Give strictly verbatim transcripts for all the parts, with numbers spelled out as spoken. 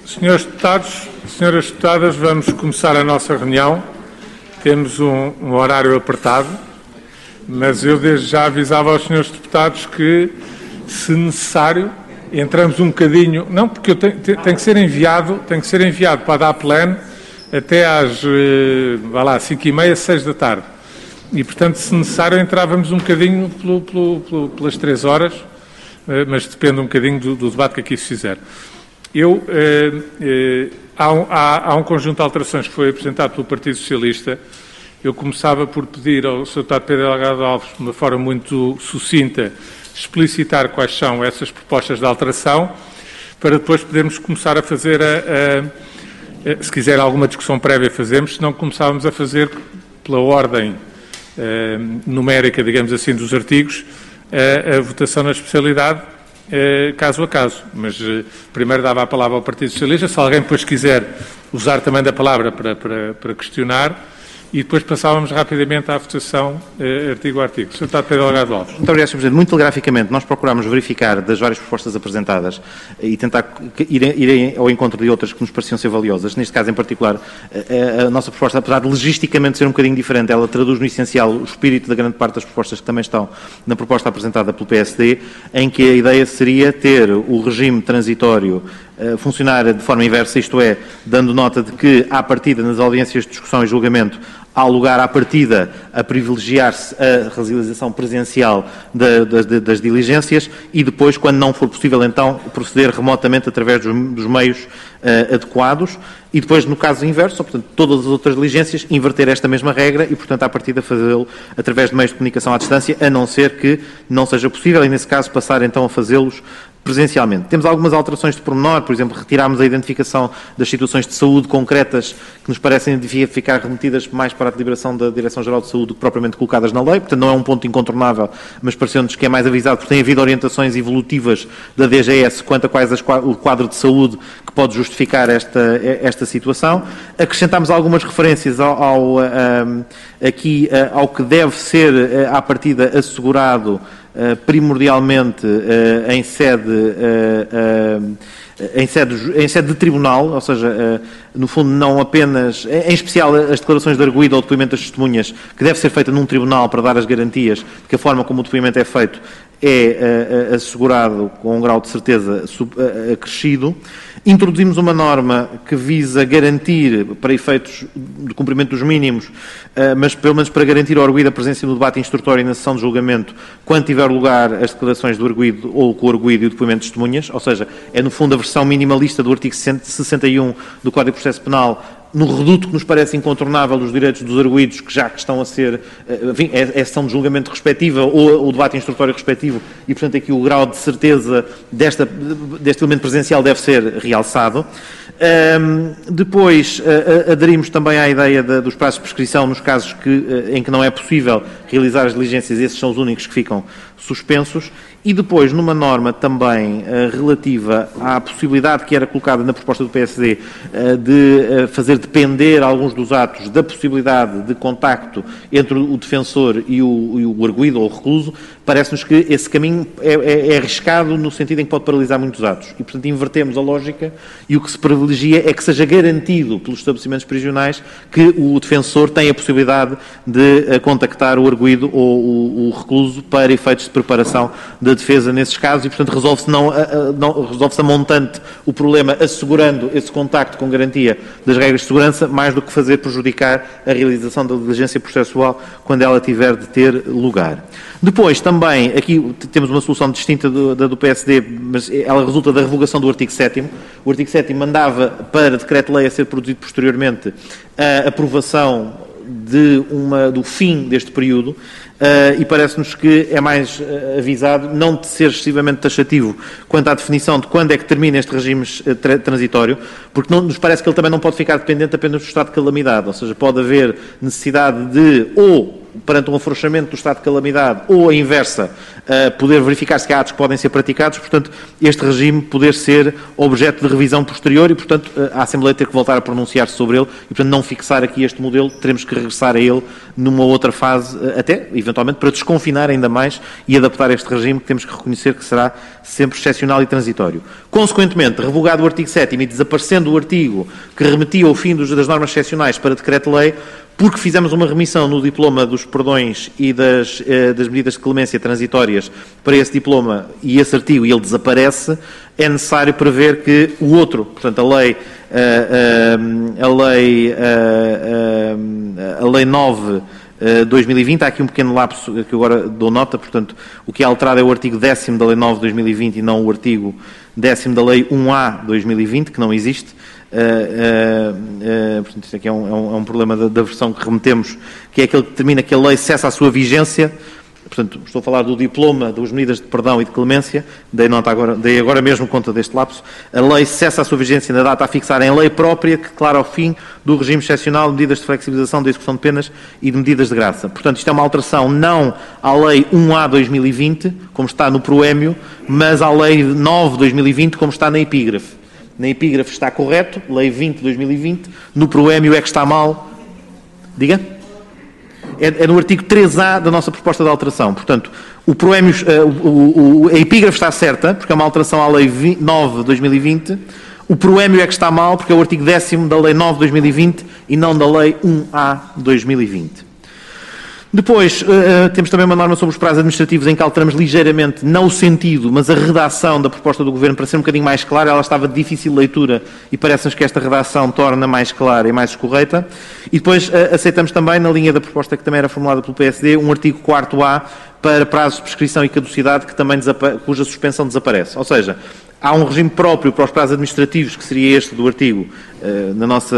Senhores Deputados, Senhoras Deputadas, vamos começar a nossa reunião. Temos um, um horário apertado, mas eu desde já avisava aos senhores Deputados que, se necessário, entramos um bocadinho... Não, porque eu tenho, tem que ser enviado, tem que ser enviado para a DAPLAN até às, vá lá, cinco e meia, seis da tarde. E, portanto, se necessário, entrávamos um bocadinho pelo, pelo, pelo, pelas três horas, mas depende um bocadinho do, do debate que aqui se fizer. Eu, eh, eh, há, um, há, há um conjunto de alterações que foi apresentado pelo Partido Socialista. Eu começava por pedir ao senhor Deputado Pedro Delgado Alves, de uma forma muito sucinta, explicitar quais são essas propostas de alteração, para depois podermos começar a fazer, a, a, a, se quiser alguma discussão prévia fazemos, se não começávamos a fazer pela ordem a, numérica, digamos assim, dos artigos, a, a votação na especialidade, Eh, caso a caso, mas eh, primeiro dava a palavra ao Partido Socialista, se alguém depois quiser usar também da palavra para, para, para questionar, e depois passávamos rapidamente à votação, eh, artigo a artigo. senhor Deputado Pedro Delgado Alves. Muito obrigado, senhor Presidente. Muito telegraficamente, nós procurámos verificar das várias propostas apresentadas e tentar ir, ir ao encontro de outras que nos pareciam ser valiosas. Neste caso, em particular, a, a nossa proposta, apesar de logisticamente ser um bocadinho diferente, ela traduz no essencial o espírito da grande parte das propostas que também estão na proposta apresentada pelo P S D, em que a ideia seria ter o regime transitório uh, funcionar de forma inversa, isto é, dando nota de que, à partida, nas audiências de discussão e julgamento, há lugar à partida a privilegiar-se a realização presencial da, das, das diligências e depois, quando não for possível, então, proceder remotamente através dos, dos meios uh, adequados e depois, no caso inverso, portanto, todas as outras diligências, inverter esta mesma regra e, portanto, à partida fazê-lo através de meios de comunicação à distância, a não ser que não seja possível e, nesse caso, passar então a fazê-los presencialmente. Temos algumas alterações de pormenor, por exemplo, retirámos a identificação das situações de saúde concretas que nos parecem devia ficar remetidas mais para a deliberação da Direção-Geral de Saúde do que propriamente colocadas na lei, portanto não é um ponto incontornável, mas pareceu-nos que é mais avisado porque tem havido orientações evolutivas da D G S quanto a quais as, o quadro de saúde que pode justificar esta, esta situação. Acrescentámos algumas referências ao, ao, um, aqui ao que deve ser à partida assegurado Uh, primordialmente uh, em sede uh, uh, em sede, em sede de tribunal, ou seja, uh, no fundo não apenas, em especial as declarações de arguido ou depoimento das testemunhas, que deve ser feita num tribunal para dar as garantias de que a forma como o depoimento é feito é uh, assegurado com um grau de certeza sub, uh, acrescido. Introduzimos uma norma que visa garantir, para efeitos de cumprimento dos mínimos, uh, mas pelo menos para garantir ao arguido a presença no debate instrutório e na sessão de julgamento, quando tiver lugar as declarações do arguido ou com o arguido e o depoimento de testemunhas, ou seja, é no fundo a versão minimalista do artigo sessenta e um do Código de Processo Penal, no reduto que nos parece incontornável dos direitos dos arguidos, que já que estão a ser, enfim, é a sessão de julgamento respectiva ou o debate instrutório respectivo, e, portanto, aqui o grau de certeza desta, deste elemento presencial deve ser realçado. Um, depois, uh, aderimos também à ideia de, dos prazos de prescrição nos casos que, uh, em que não é possível realizar as diligências, esses são os únicos que ficam suspensos. E depois, numa norma também uh, relativa à possibilidade que era colocada na proposta do P S D uh, de uh, fazer depender alguns dos atos da possibilidade de contacto entre o defensor e o, e o arguido ou o recluso, parece-nos que esse caminho é, é, é arriscado no sentido em que pode paralisar muitos atos. E, portanto, invertemos a lógica e o que se privilegia é que seja garantido pelos estabelecimentos prisionais que o defensor tem a possibilidade de uh, contactar o arguido ou o, o recluso para efeitos de preparação da defesa nesses casos e, portanto, resolve-se não, não, resolve-se a montante o problema assegurando esse contacto com garantia das regras de segurança, mais do que fazer prejudicar a realização da diligência processual quando ela tiver de ter lugar. Depois, também, aqui temos uma solução distinta do, da do P S D, mas ela resulta da revogação do artigo sétimo. O artigo sétimo mandava para decreto-lei a ser produzido posteriormente a aprovação de uma, do fim deste período. Uh, e parece-nos que é mais uh, avisado não de ser excessivamente taxativo quanto à definição de quando é que termina este regime uh, tra transitório, porque não, nos parece que ele também não pode ficar dependente apenas do estado de calamidade, ou seja, pode haver necessidade de ou perante um afrouxamento do estado de calamidade ou a inversa, uh, poder verificar se há atos que podem ser praticados, portanto, este regime poder ser objeto de revisão posterior e, portanto, a Assembleia ter que voltar a pronunciar-se sobre ele e, portanto, não fixar aqui este modelo, teremos que regressar a ele numa outra fase, até, eventualmente, para desconfinar ainda mais e adaptar este regime, que temos que reconhecer que será sempre excepcional e transitório. Consequentemente, revogado o artigo sétimo e desaparecendo o artigo que remetia ao fim dos, das normas excepcionais para decreto-lei, porque fizemos uma remissão no diploma dos perdões e das, eh, das medidas de clemência transitórias para esse diploma e esse artigo, e ele desaparece, é necessário prever que o outro, portanto, a lei, eh, eh, a lei, eh, eh, a lei nove de dois mil e vinte, há aqui um pequeno lapso que eu agora dou nota, portanto, o que é alterado é o artigo décimo da lei nove de dois mil e vinte e não o artigo décimo da lei um A de dois mil e vinte, que não existe. Uh, uh, uh, portanto, isto aqui é um, é um, é um problema da, da versão que remetemos, que é aquele que determina que a lei cessa a sua vigência. Portanto, estou a falar do diploma das medidas de perdão e de clemência, dei, nota agora, dei agora mesmo conta deste lapso. A lei cessa a sua vigência na data a fixar em lei própria que declara o fim do regime excepcional de medidas de flexibilização da execução de penas e de medidas de graça. Portanto, isto é uma alteração não à lei um A de dois mil e vinte, como está no proémio, mas à lei nove de dois mil e vinte, como está na epígrafe. Na epígrafe está correto, lei vinte de dois mil e vinte, no proémio é que está mal. Diga? É, é no artigo três A da nossa proposta de alteração. Portanto, o proémio, uh, o, o, a epígrafe está certa, porque é uma alteração à lei nove de dois mil e vinte. O proémio é que está mal, porque é o artigo décimo da lei nove de dois mil e vinte e não da lei um A de dois mil e vinte. Depois, uh, temos também uma norma sobre os prazos administrativos em que alteramos ligeiramente, não o sentido, mas a redação da proposta do Governo para ser um bocadinho mais clara. Ela estava de difícil leitura e parece-nos que esta redação torna mais clara e mais escorreita. E depois uh, aceitamos também, na linha da proposta que também era formulada pelo P S D, um artigo quarto A para prazos de prescrição e caducidade que também cuja suspensão desaparece. Ou seja, há um regime próprio para os prazos administrativos, que seria este do artigo, uh, na, nossa,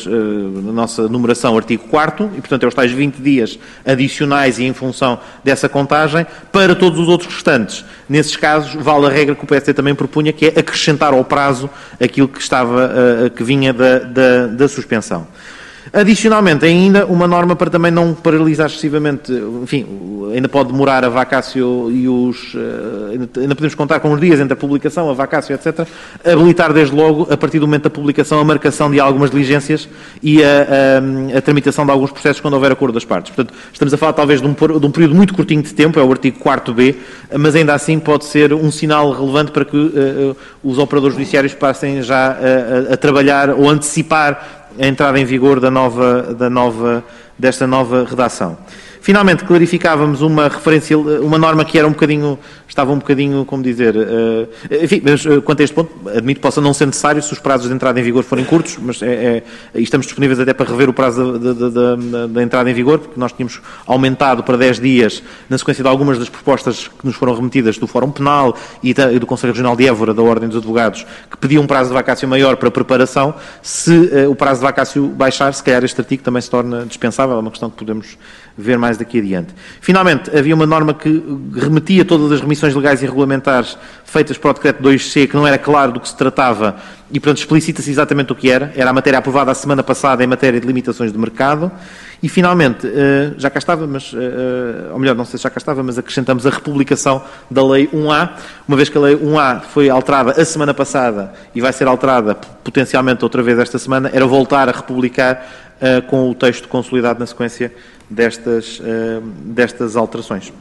uh, na nossa numeração, artigo quarto, e, portanto, é os tais vinte dias adicionais e em função dessa contagem. Para todos os outros restantes, nesses casos, vale a regra que o P S D também propunha, que é acrescentar ao prazo aquilo que, estava, uh, que vinha da, da, da suspensão. Adicionalmente, ainda uma norma para também não paralisar excessivamente, enfim, ainda pode demorar a vacácio e os... Ainda podemos contar com os dias entre a publicação, a vacácio, etcétera. Habilitar desde logo, a partir do momento da publicação, a marcação de algumas diligências e a, a, a tramitação de alguns processos quando houver acordo das partes. Portanto, estamos a falar talvez de um, de um período muito curtinho de tempo, é o artigo quarto B, mas ainda assim pode ser um sinal relevante para que uh, os operadores judiciários passem já a, a, a trabalhar ou antecipar a entrada em vigor da nova, da nova, desta nova redação. Finalmente, clarificávamos uma referência, uma norma que era um bocadinho, estava um bocadinho, como dizer, uh, enfim, mas uh, quanto a este ponto, admito que possa não ser necessário se os prazos de entrada em vigor forem curtos, mas é, é, estamos disponíveis até para rever o prazo da, da, da, da, da entrada em vigor, porque nós tínhamos aumentado para dez dias na sequência de algumas das propostas que nos foram remetidas do Fórum Penal e, da, e do Conselho Regional de Évora, da Ordem dos Advogados, que pediam um prazo de vacácio maior para preparação. Se uh, o prazo de vacácio baixar, se calhar este artigo também se torna dispensável, é uma questão que podemos ver mais daqui adiante. Finalmente, havia uma norma que remetia todas as remissões legais e regulamentares feitas para o decreto dois C, que não era claro do que se tratava e, portanto, explicita-se exatamente o que era. Era a matéria aprovada a semana passada em matéria de limitações de mercado. E, finalmente, já cá estava, mas, ou melhor, não sei se já cá estava, mas acrescentamos a republicação da Lei um A, uma vez que a Lei um A foi alterada a semana passada e vai ser alterada potencialmente outra vez esta semana, era voltar a republicar uh, com o texto consolidado na sequência destas, uh, destas alterações.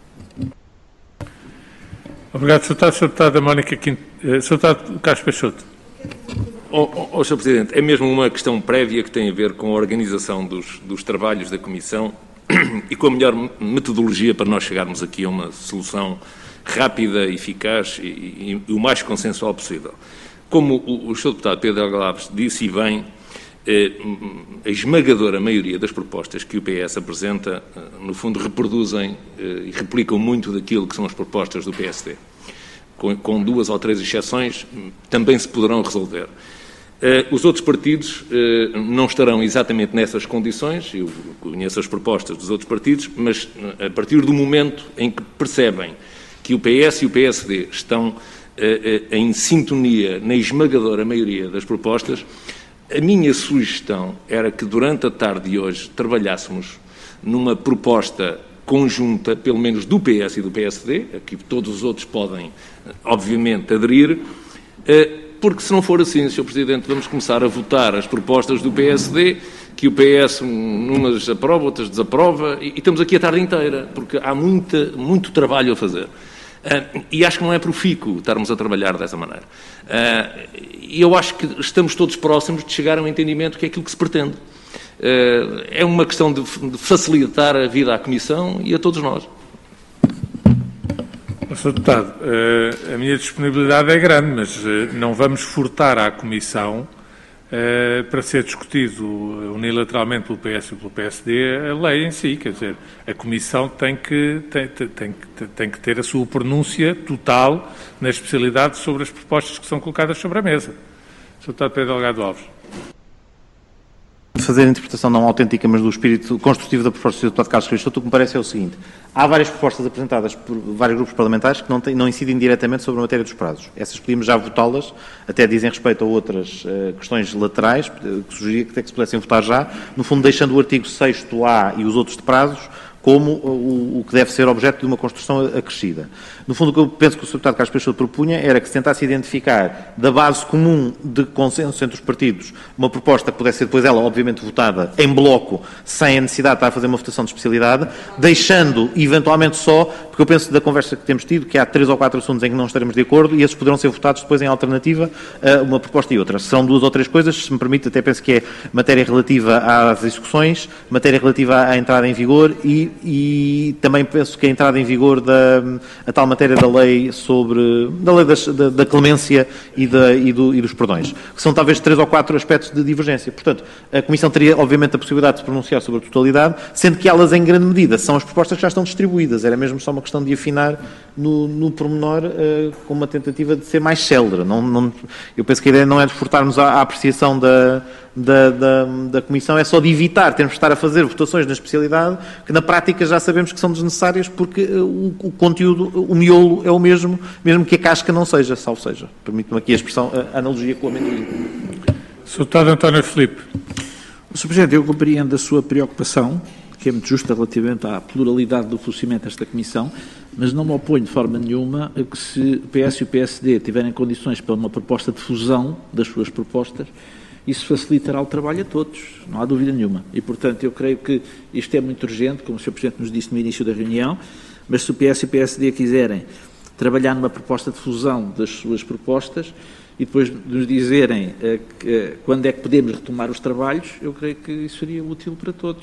Obrigado, senhor Deputado. senhor Deputado Mónica Quinto, uh, senhor Deputado Carlos Peixoto. Oh, oh, oh, senhor Presidente, é mesmo uma questão prévia que tem a ver com a organização dos, dos trabalhos da Comissão e com a melhor metodologia para nós chegarmos aqui a uma solução rápida, eficaz e, e, e o mais consensual possível. Como o, o senhor Deputado Pedro Alves disse e bem, eh, a esmagadora maioria das propostas que o P S apresenta, eh, no fundo, reproduzem eh, e replicam muito daquilo que são as propostas do P S D. Com, com duas ou três exceções, também se poderão resolver. Uh, os outros partidos uh, não estarão exatamente nessas condições, eu conheço as propostas dos outros partidos, mas uh, a partir do momento em que percebem que o P S e o P S D estão uh, uh, em sintonia na esmagadora maioria das propostas, a minha sugestão era que durante a tarde de hoje trabalhássemos numa proposta conjunta, pelo menos do P S e do P S D, a que todos os outros podem, obviamente, aderir, porque se não for assim, senhor Presidente, vamos começar a votar as propostas do P S D, que o P S umas aprova, outras desaprova, e, e estamos aqui a tarde inteira, porque há muita, muito trabalho a fazer. Uh, e acho que não é profícuo estarmos a trabalhar dessa maneira. E uh, eu acho que estamos todos próximos de chegar a um entendimento que é aquilo que se pretende. Uh, é uma questão de, de facilitar a vida à Comissão e a todos nós. senhor Deputado, uh, a minha disponibilidade é grande, mas uh, não vamos furtar à Comissão Uh, para ser discutido unilateralmente pelo P S e pelo P S D a lei em si, quer dizer, a Comissão tem que, tem, tem, tem, tem que ter a sua pronúncia total na especialidade sobre as propostas que são colocadas sobre a mesa. senhor Deputado Pedro Delgado Alves. Fazer a interpretação não autêntica, mas do espírito construtivo da proposta do senhor Deputado Carlos Cristóvão, o que me parece é o seguinte: há várias propostas apresentadas por vários grupos parlamentares que não, têm, não incidem diretamente sobre a matéria dos prazos. Essas podíamos já votá-las, até dizem respeito a outras uh, questões laterais, que sugeria que até que se pudessem votar já, no fundo deixando o artigo sexto A e os outros de prazos como o, o que deve ser objeto de uma construção acrescida. No fundo, o que eu penso que o senhor Deputado Carlos Peixoto propunha era que se tentasse identificar da base comum de consenso entre os partidos uma proposta que pudesse ser depois ela, obviamente, votada em bloco, sem a necessidade de estar a fazer uma votação de especialidade, deixando, eventualmente só, porque eu penso da conversa que temos tido, que há três ou quatro assuntos em que não estaremos de acordo e esses poderão ser votados depois em alternativa a uma proposta e outra. Serão duas ou três coisas, se me permite, até penso que é matéria relativa às execuções, matéria relativa à entrada em vigor e e também penso que a entrada em vigor da a tal matéria da lei sobre da lei das, da, da clemência e, da, e, do, e dos perdões, que são talvez três ou quatro aspectos de divergência. Portanto, a Comissão teria obviamente a possibilidade de se pronunciar sobre a totalidade, sendo que elas em grande medida são as propostas que já estão distribuídas. Era mesmo só uma questão de afinar no, no pormenor uh, com uma tentativa de ser mais célere. Não, não, eu penso que a ideia não é de furtarmos à, à apreciação da Da, da, da Comissão, é só de evitar termos de estar a fazer votações na especialidade que na prática já sabemos que são desnecessárias porque o, o conteúdo, o miolo é o mesmo, mesmo que a casca não seja, salvo seja. Permite-me aqui a expressão, a analogia com o amendoim. senhor Deputado António Filipe. senhor Presidente, eu compreendo a sua preocupação, que é muito justa relativamente à pluralidade do funcionamento desta Comissão, mas não me oponho de forma nenhuma a que se o P S e o P S D tiverem condições para uma proposta de fusão das suas propostas, isso facilitará o trabalho a todos, não há dúvida nenhuma. E, portanto, eu creio que isto é muito urgente, como o senhor Presidente nos disse no início da reunião, mas se o P S e o P S D quiserem trabalhar numa proposta de fusão das suas propostas e depois nos dizerem uh, que, uh, quando é que podemos retomar os trabalhos, eu creio que isso seria útil para todos.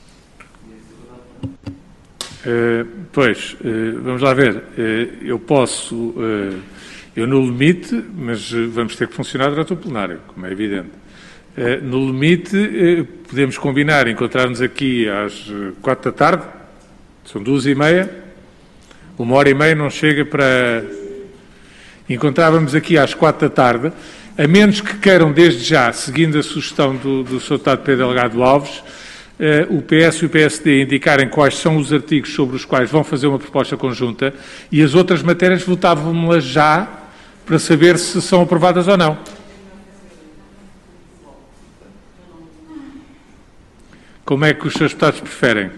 Uh, pois, uh, vamos lá ver. Uh, eu posso, uh, eu no limite, mas uh, vamos ter que funcionar durante o plenário, como é evidente. Uh, no limite, uh, podemos combinar, encontrar-nos aqui às uh, quatro da tarde, são duas e meia, uma hora e meia não chega para... Encontrávamos aqui às quatro da tarde, a menos que queiram desde já, seguindo a sugestão do, do senhor Deputado Pedro Delgado Alves, uh, o P S e o P S D indicarem quais são os artigos sobre os quais vão fazer uma proposta conjunta e as outras matérias votávamos-las já para saber se são aprovadas ou não. Como é que os seus deputados preferem?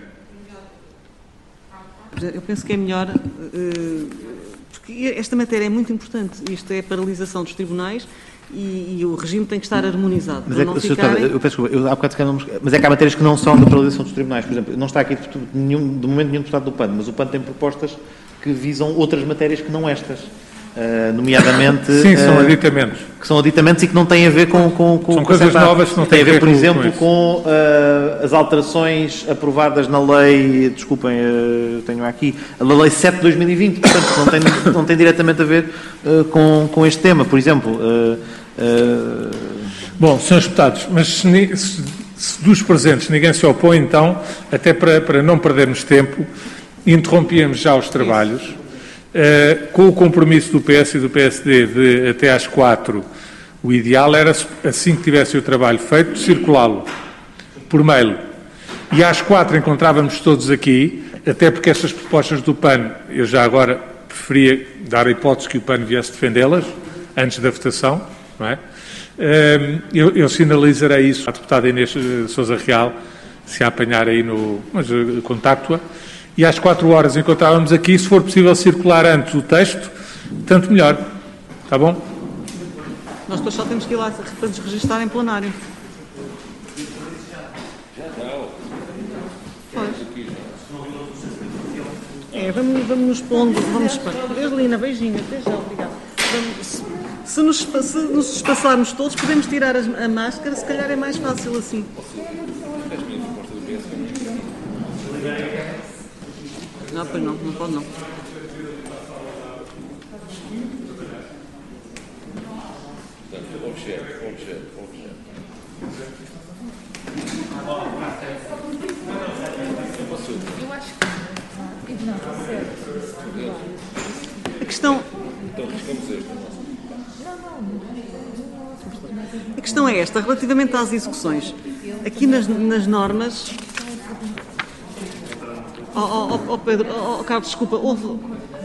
Eu penso que é melhor, porque esta matéria é muito importante. Isto é a paralisação dos tribunais e, e o regime tem que estar harmonizado. Mas é que, não ficarem... eu peço desculpa, eu há bocado não... mas é que há matérias que não são da paralisação dos tribunais. Por exemplo, não está aqui de, nenhum, de momento nenhum deputado do P A N, mas o P A N tem propostas que visam outras matérias que não estas. Uh, nomeadamente... Sim, são uh, aditamentos. Que são aditamentos e que não têm a ver com... com, com são com coisas novas que não têm a ver, ver por com, exemplo, com, com uh, as alterações aprovadas na lei, desculpem, uh, tenho aqui, a lei sete de dois mil e vinte, portanto, não tem, não tem diretamente a ver uh, com, com este tema, por exemplo. Uh, uh... Bom, senhores deputados, mas se, se, se dos presentes ninguém se opõe, então, até para, para não perdermos tempo, interrompíamos já os trabalhos. Uh, com o compromisso do P S e do P S D de até às quatro, o ideal era, assim que tivesse o trabalho feito, circulá-lo por mail. E às quatro encontrávamos todos aqui, até porque estas propostas do P A N, eu já agora preferia dar a hipótese que o P A N viesse defendê-las, antes da votação, não é? Uh, eu, eu sinalizarei isso à deputada Inês Sousa Real, se a apanhar aí no... mas uh, contacto-a. E às quatro horas encontrávamos aqui, se for possível circular antes o texto, tanto melhor. Está bom? Nós depois só temos que ir lá para nos registrar em plenário. Pois. É, vamos, vamos nos pondo, vamos para... Evelina, beijinho, até já, obrigada. Vamos, se, se, nos, se nos espaçarmos todos, podemos tirar as, a máscara, se calhar é mais fácil assim. Não, pois não, não pode não. Objeto, objeto, objeto. Eu acho que não, certo. A questão... Então, riscamos este. A questão é esta, relativamente às execuções. Aqui nas, nas normas... Oh, oh, oh Pedro, oh, Carlos, desculpa, houve...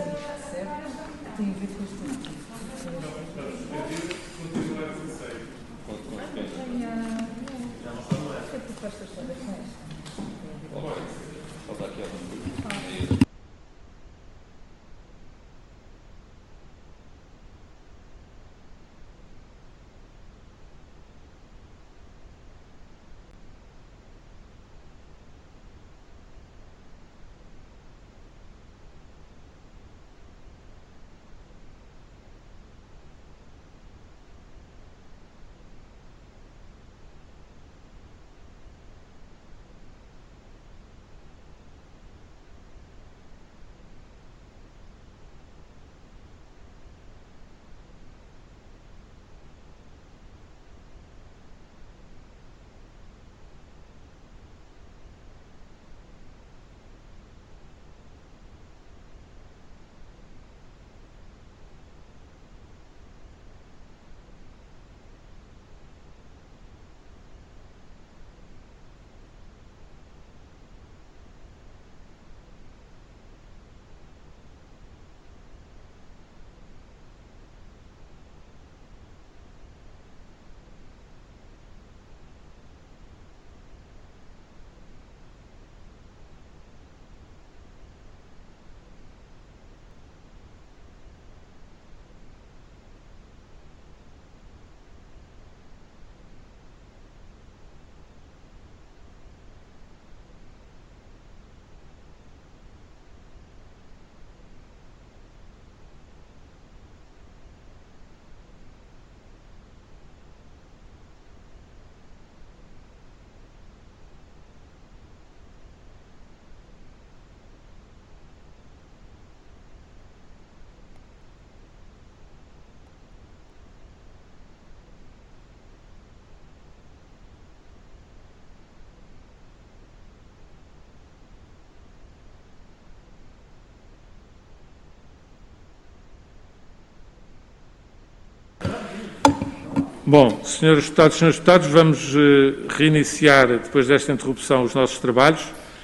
Bom, senhores deputados e senhores deputados, vamos uh, reiniciar, depois desta interrupção, os nossos trabalhos.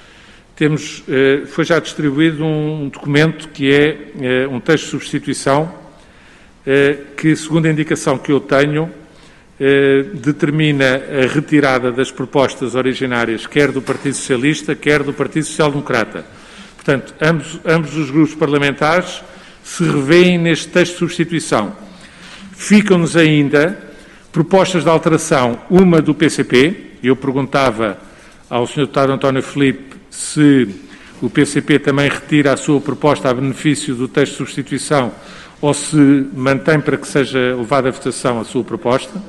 Temos, uh, foi já distribuído um, um documento que é uh, um texto de substituição, uh, que, segundo a indicação que eu tenho, uh, determina a retirada das propostas originárias, quer do Partido Socialista, quer do Partido Social Democrata. Portanto, ambos, ambos os grupos parlamentares se revêem neste texto de substituição. Ficam-nos ainda propostas de alteração, uma do P C P. Eu perguntava ao senhor deputado António Filipe se o P C P também retira a sua proposta a benefício do texto de substituição ou se mantém para que seja levada à votação a sua proposta.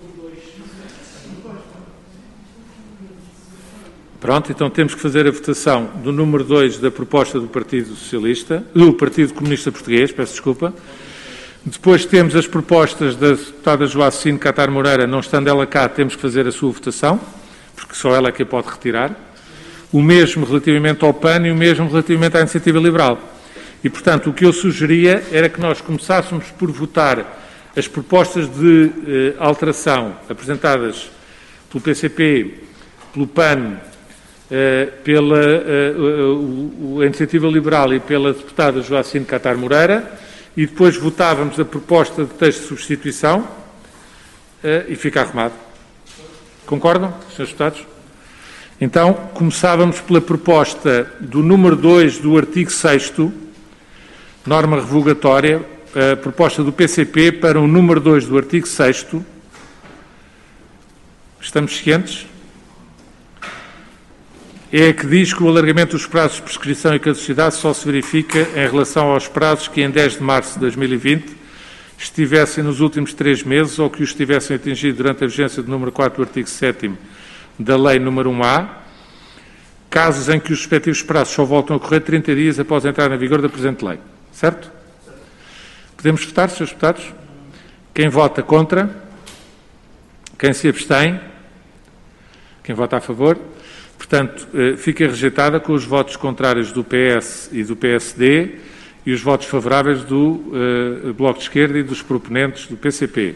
Pronto, então temos que fazer a votação do número dois da proposta do Partido Socialista, do Partido Comunista Português, peço desculpa. Depois temos as propostas da deputada Joacine Catar Moreira, não estando ela cá, temos que fazer a sua votação, porque só ela é que a pode retirar. O mesmo relativamente ao P A N e o mesmo relativamente à Iniciativa Liberal. E, portanto, o que eu sugeria era que nós começássemos por votar as propostas de eh, alteração apresentadas pelo P C P, pelo P A N, eh, pela eh, o, a Iniciativa Liberal e pela deputada Joacine Catar Moreira, e depois votávamos a proposta de texto de substituição uh, e fica arrumado. Concordam, senhores deputados? Então, começávamos pela proposta do número dois do artigo sexto, norma revogatória, a proposta do P C P para o número dois do artigo sexto. Estamos cientes? É a que diz que o alargamento dos prazos de prescrição e caducidade só se verifica em relação aos prazos que em dez de março de dois mil e vinte estivessem nos últimos três meses ou que os tivessem atingido durante a vigência do número quatro do artigo sétimo da Lei número um A, casos em que os respectivos prazos só voltam a ocorrer trinta dias após a entrada em vigor da presente lei. Certo? Podemos votar, senhores deputados? Quem vota contra? Quem se abstém? Quem vota a favor? Portanto, fica rejeitada com os votos contrários do P S e do P S D e os votos favoráveis do uh, Bloco de Esquerda e dos proponentes do P C P.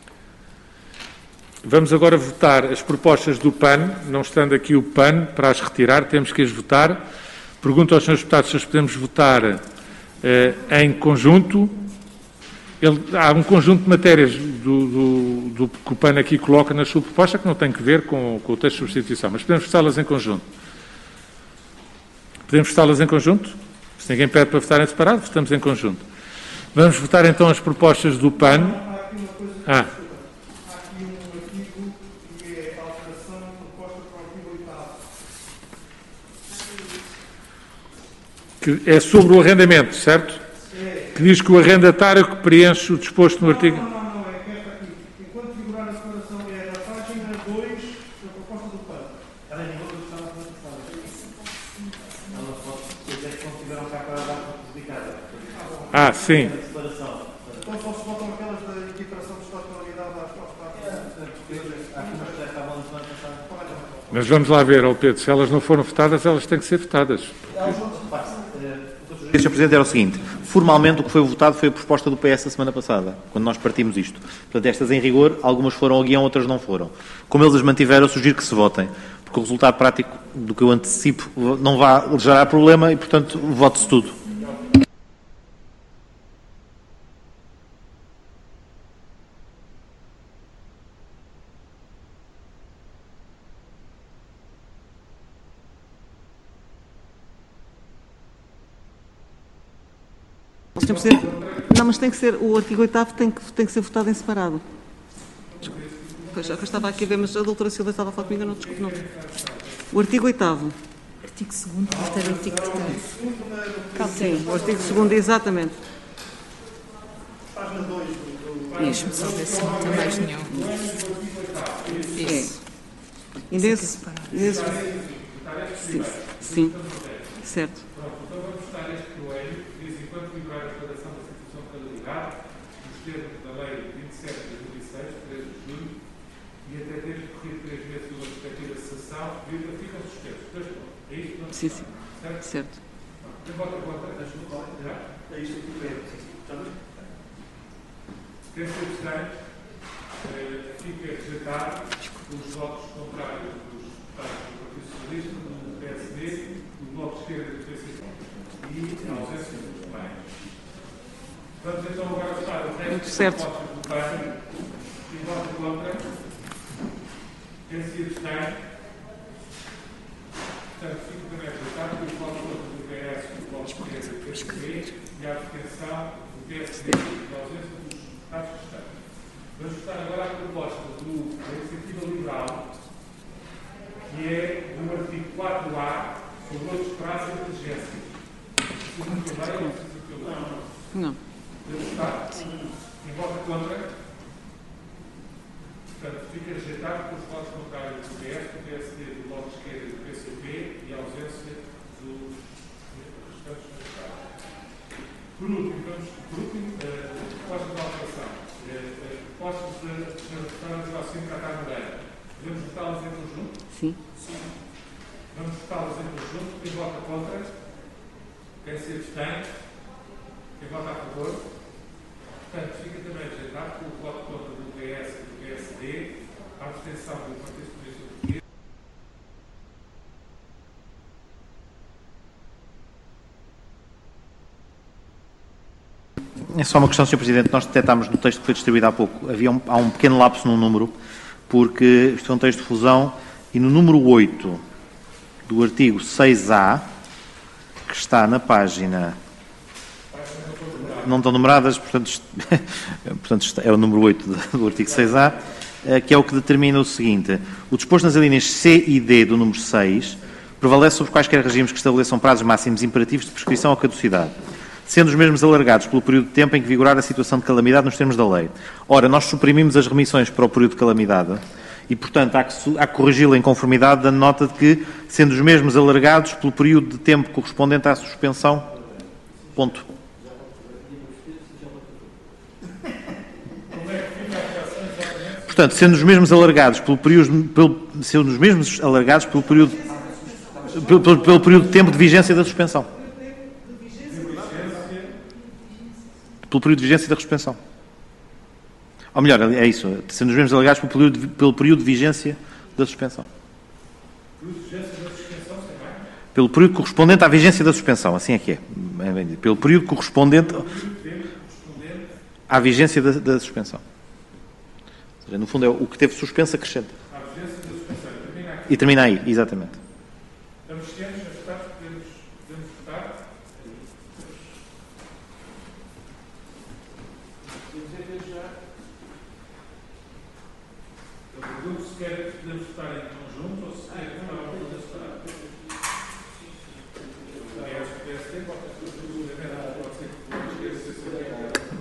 Vamos agora votar as propostas do P A N, não estando aqui o P A N para as retirar, temos que as votar. Pergunto aos senhores deputados se as podemos votar uh, em conjunto. Ele, há um conjunto de matérias do, do, do, que o P A N aqui coloca na sua proposta que não tem que ver com, com o texto de substituição, mas podemos votá-las em conjunto. Podemos votá-las em conjunto? Se ninguém pede para votar em separado, votamos em conjunto. Vamos votar então as propostas do P A N. Ah. Que é sobre o arrendamento, certo? Que diz que o arrendatário que preenche o disposto no artigo... Não, não, não, é que esta aqui. Enquanto figurar na separação é da página dois da proposta do P A N. Ela é nível do Estado da separação. Ela pode dizer que não tiveram cá para dar para publicada. Ah, sim. Então só se votam aquelas da equiparação de estatualidade às partes. Mas vamos lá ver, ó Pedro, se elas não foram votadas, elas têm que ser votadas. senhor Presidente, era o seguinte: formalmente o que foi votado foi a proposta do P S a semana passada, quando nós partimos isto. Portanto, estas em rigor, algumas foram ao guião, outras não foram. Como eles as mantiveram, eu sugiro que se votem, porque o resultado prático do que eu antecipo não vai gerar problema e, portanto, vote-se tudo. senhor Presidente, não, mas tem que ser, o artigo oitavo tem que, tem que ser votado em separado. Pois, já que eu estava aqui a ver, mas a doutora Silva estava a falar comigo, não, desculpe, não. O artigo oitavo. Artigo segundo, este era o artigo terceiro. Sim, o artigo segundo, exatamente. Deixe-me só ver se não tem mais nenhum. Isso. E nesse... nesse sim, sim, certo. Sim, sim. Certo. Quem se abstém, fica rejeitado os votos contrários dos deputados do Partido Socialista, do P S D, do Bloco de Esquerda e do P C P e a ausência dos demais. Vamos então agora votar o resto das propostas do P A N. Quem vota contra? Quem se abstém? Portanto, fica também rejeitado o voto contra do P S, do Bloco de Esquerda e do P C P e a abstenção do P S D e a ausência dos deputados restantes. Vamos votar agora a proposta do, da Iniciativa Liberal, que é do artigo quatro A, sobre outros prazos e inteligências. Não. Quem vota contra? Portanto, fica rejeitado por os votos contrários do P S, do P S D, do Bloco de Esquerda e do P C P e a ausência dos restantes deputados. Por último, vamos, por último, a proposta de alteração. As propostas da senhora deputada Joacim Catar Moreira. Podemos votá-las em conjunto? Sim. Sim. Vamos votá-las em conjunto. Quem vota contra? Quem se abstém? Quem vota a favor? Portanto, fica também rejeitado pelo voto contra do P S e do P S D, a abstenção do Partido Socialista Português. É só uma questão, senhor Presidente. Nós detectámos no texto que foi distribuído há pouco, havia um, há um pequeno lapso no número, porque isto é um texto de fusão, e no número oito, do artigo seis A, que está na página... Não estão numeradas, portanto, isto, portanto isto é o número oito do artigo seis A, que é o que determina o seguinte: o disposto nas alíneas C e D do número seis prevalece sobre quaisquer regimes que estabeleçam prazos máximos imperativos de prescrição ou caducidade, sendo os mesmos alargados pelo período de tempo em que vigorar a situação de calamidade nos termos da lei. Ora, nós suprimimos as remissões para o período de calamidade e, portanto, há que, há que corrigi-la em conformidade, dando nota de que, sendo os mesmos alargados pelo período de tempo correspondente à suspensão, ponto. Portanto, sendo os mesmos alargados pelo período, pelo, sendo os mesmos alargados pelo período, pelo, pelo, pelo período de tempo de vigência da suspensão. Pelo período de vigência da suspensão. Ou melhor, é isso, sendo os mesmos alargados pelo período de, pelo período de vigência da suspensão. Pelo período correspondente à vigência da suspensão, assim é que é. Pelo período correspondente à vigência da, da suspensão. No fundo, é o que teve suspensa acrescenta. A vigência da suspensão termina aqui. E termina aí, exatamente. Estamos cientes, as votados, podemos, podemos votar? Eu pergunto se quer, podemos votar em conjunto ou se quer votar uma coisa separada. É o P S D, pode ser seguramente, pode ser que pode esquecer se é.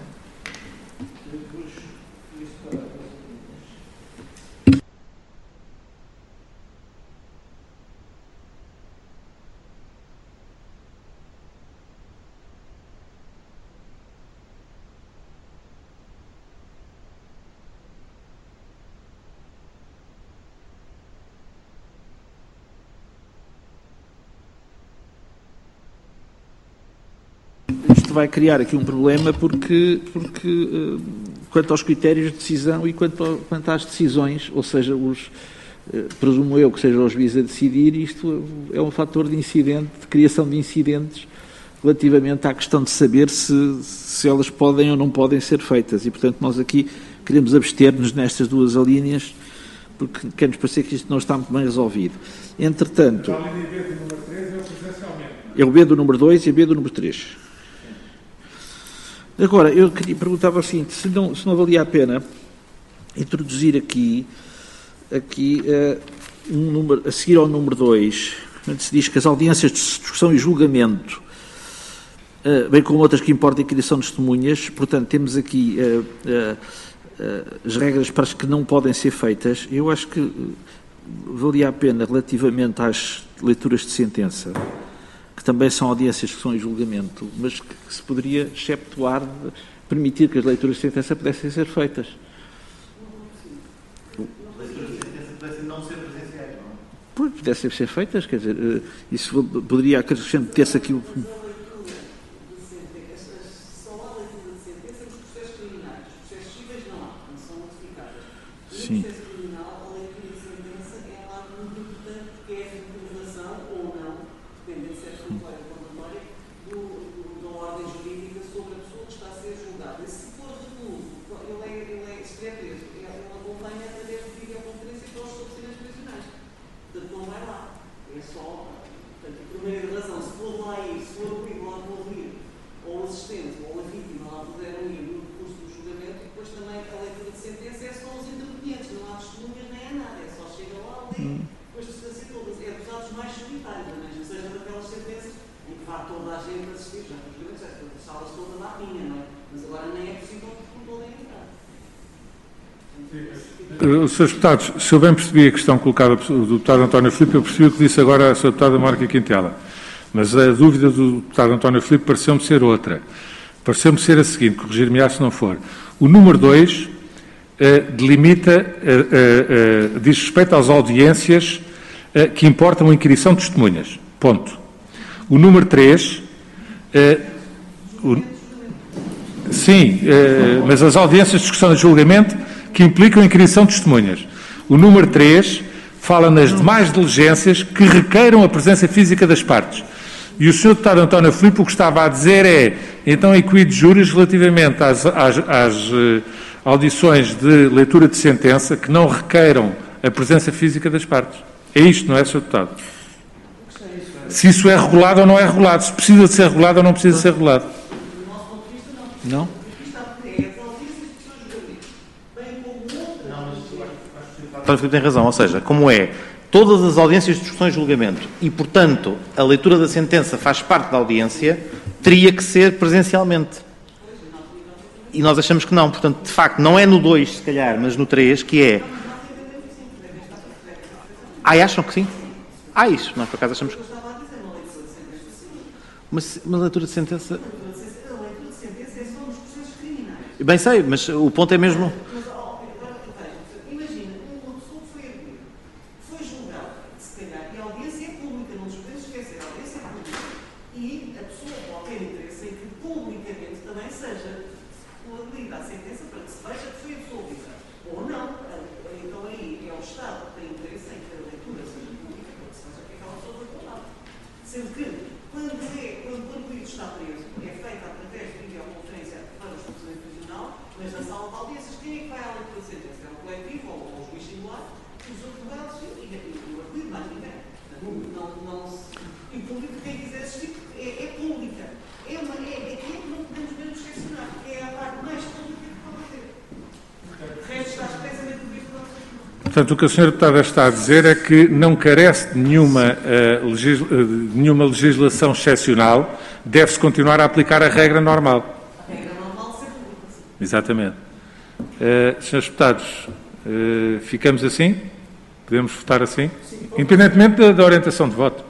Isto vai criar aqui um problema porque, porque uh, quanto aos critérios de decisão e quanto, ao, quanto às decisões, ou seja, os, uh, presumo eu que sejam os juízes a decidir, isto é um fator de incidente, de criação de incidentes relativamente à questão de saber se, se elas podem ou não podem ser feitas. E, portanto, nós aqui queremos abster-nos nestas duas alíneas porque quer-nos parecer que isto não está muito bem resolvido. Entretanto, A linha B do número três é o presencialmente. é o B do número dois e a B do número três. Agora, eu queria perguntar o seguinte, se não, se não valia a pena introduzir aqui, aqui uh, um número, a seguir ao número dois, onde se diz que as audiências de discussão e julgamento, uh, bem como outras que importam a criação de testemunhas, portanto, temos aqui uh, uh, uh, as regras para as que não podem ser feitas. Eu acho que uh, valia a pena, relativamente às leituras de sentença, que também são audiências que são em julgamento, mas que, que se poderia exceptuar, de permitir que as leituras de sentença pudessem ser feitas. As leituras de sentença pudessem não ser presenciais, não é? Pois, pudessem ser feitas, quer dizer, isso poderia acrescentar-se aqui o... Sim. senhores Deputados, se eu bem percebi a questão colocada do Deputado António Filipe, eu percebi o que disse agora a senhora Deputada Mónica Quintela. Mas a dúvida do Deputado António Filipe pareceu-me ser outra. Pareceu-me ser a seguinte, corrigir-me-á se não for. O número dois eh, delimita, eh, eh, diz respeito às audiências eh, que importam a inquirição de testemunhas. Ponto. O número três... Eh, o, sim, eh, mas as audiências de discussão e julgamento que implicam a inquirição de testemunhas. O número três fala nas demais diligências que requeiram a presença física das partes. E o senhor Deputado António Filipe o que estava a dizer é, então, equide júris relativamente às, às, às uh, audições de leitura de sentença que não requeiram a presença física das partes. É isto, não é, senhor Deputado? se isso é regulado ou não é regulado, se precisa de ser regulado ou não precisa de ser regulado. Não? O Filipe tem razão, ou seja, como é todas as audiências de discussões de julgamento e, portanto, a leitura da sentença faz parte da audiência, teria que ser presencialmente. E nós achamos que não. Portanto, de facto, não é no dois, se calhar, mas no três, que é... Ah, acham que sim? Ah, isso. Nós, por acaso, achamos que... Mas uma leitura de sentença... Bem sei, mas o ponto é mesmo... Portanto, o que a senhora Deputada está a dizer é que não carece de nenhuma, uh, legis de nenhuma legislação excepcional, deve-se continuar a aplicar a regra normal. A regra normal sempre. Exatamente. Uh, senhores Deputados, uh, ficamos assim? Podemos votar assim? Sim. Independentemente da, da orientação de voto.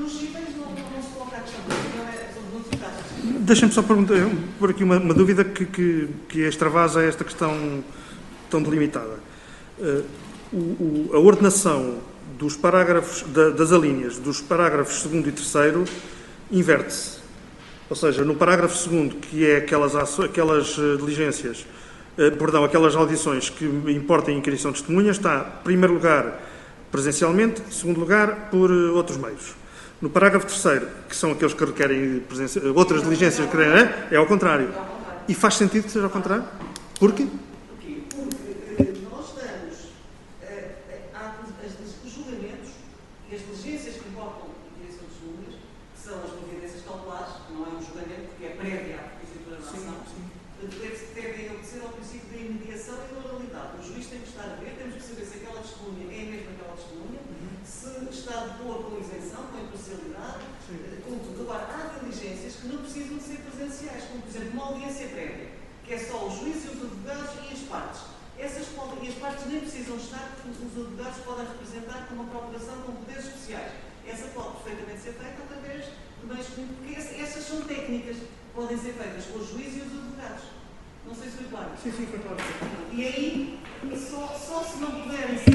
Deixem-me só perguntar, por aqui uma, uma dúvida que, que, que extravasa esta questão tão delimitada. Uh, o, o, a ordenação dos parágrafos, da, das alíneas dos parágrafos segundo e terceiro inverte-se. Ou seja, no parágrafo segundo, que é aquelas, aquelas diligências, uh, perdão, aquelas audições que importam a inquirição de testemunhas, está, em primeiro lugar, presencialmente, em segundo lugar, por uh, outros meios. No parágrafo terceiro, que são aqueles que requerem outras diligências, que requerem, é, é ao contrário. E faz sentido que seja ao contrário? Porquê? Porque nós damos os julgamentos e as diligências que importam a inquirição de testemunhas, que são as providências cautelares, que não é um julgamento, porque é prévia à requisitura da ação, devem obedecer ao princípio da imediação e da oralidade. O juiz tem que estar a ver, temos que saber se aquela testemunha é mesmo aquela testemunha, se está de boa com a isenção, com a imparcialidade. Agora, há diligências que não precisam de ser presenciais, como, por exemplo, uma audiência prévia, que é só o juiz e os advogados e as partes. Essas podem, e as partes nem precisam estar, porque os advogados podem representar com uma procuração com poderes especiais. Essa pode perfeitamente ser feita através de meios comuns, porque essas são técnicas que podem ser feitas com o juiz e os advogados. Não sei se foi claro. Sim, sim, foi claro. E aí, só, só se não puderem ser.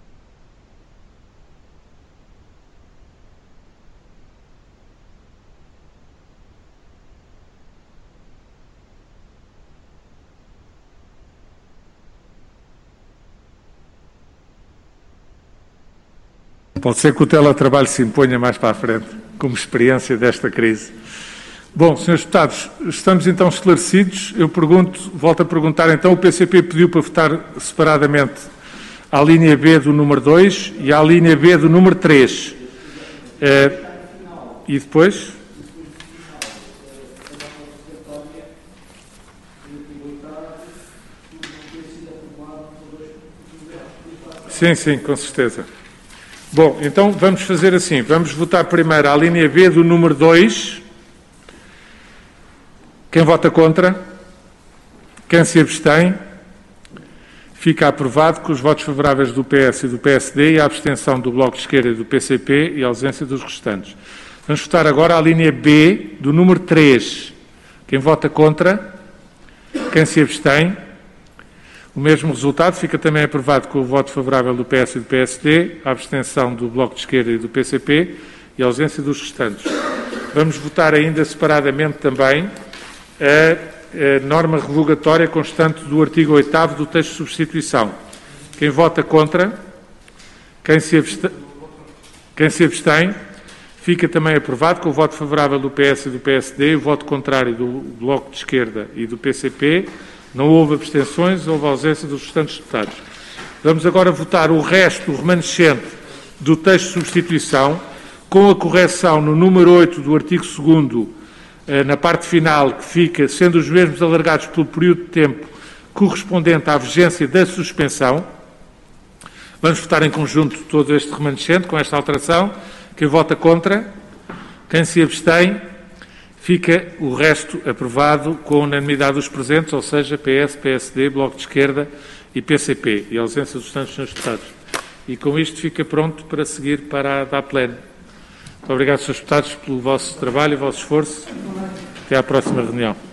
Pode ser que o teletrabalho se imponha mais para a frente, como experiência desta crise. Bom, senhores deputados, estamos então esclarecidos. Eu pergunto, volto a perguntar então, o P C P pediu para votar separadamente a linha B do número dois e a linha B do número três. Eh, e depois? Sim, sim, com certeza. Bom, então vamos fazer assim, vamos votar primeiro a linha B do número dois. Quem vota contra? Quem se abstém? Fica aprovado com os votos favoráveis do P S e do P S D e a abstenção do Bloco de Esquerda e do P C P e a ausência dos restantes. Vamos votar agora a linha B do número três. Quem vota contra? Quem se abstém? O mesmo resultado fica também aprovado com o voto favorável do P S e do P S D, a abstenção do Bloco de Esquerda e do P C P e a ausência dos restantes. Vamos votar ainda separadamente também a, a norma revogatória constante do artigo oitavo do texto de substituição. Quem vota contra? Quem se abstém? Quem se abstém? Fica também aprovado com o voto favorável do P S e do P S D, o voto contrário do Bloco de Esquerda e do P C P. Não houve abstenções, houve ausência dos restantes deputados. Vamos agora votar o resto, o remanescente, do texto de substituição. com a correção no número oito do artigo segundo, na parte final, que fica, sendo os mesmos alargados pelo período de tempo correspondente à vigência da suspensão. Vamos votar em conjunto todo este remanescente, com esta alteração. Quem vota contra? Quem se abstém? Fica o resto aprovado com a unanimidade dos presentes, ou seja, P S, P S D, Bloco de Esquerda e P C P, e a ausência dos restantes senhores deputados. E com isto fica pronto para seguir para a D A pleno. Muito obrigado, senhores deputados, pelo vosso trabalho e vosso esforço. Até à próxima reunião.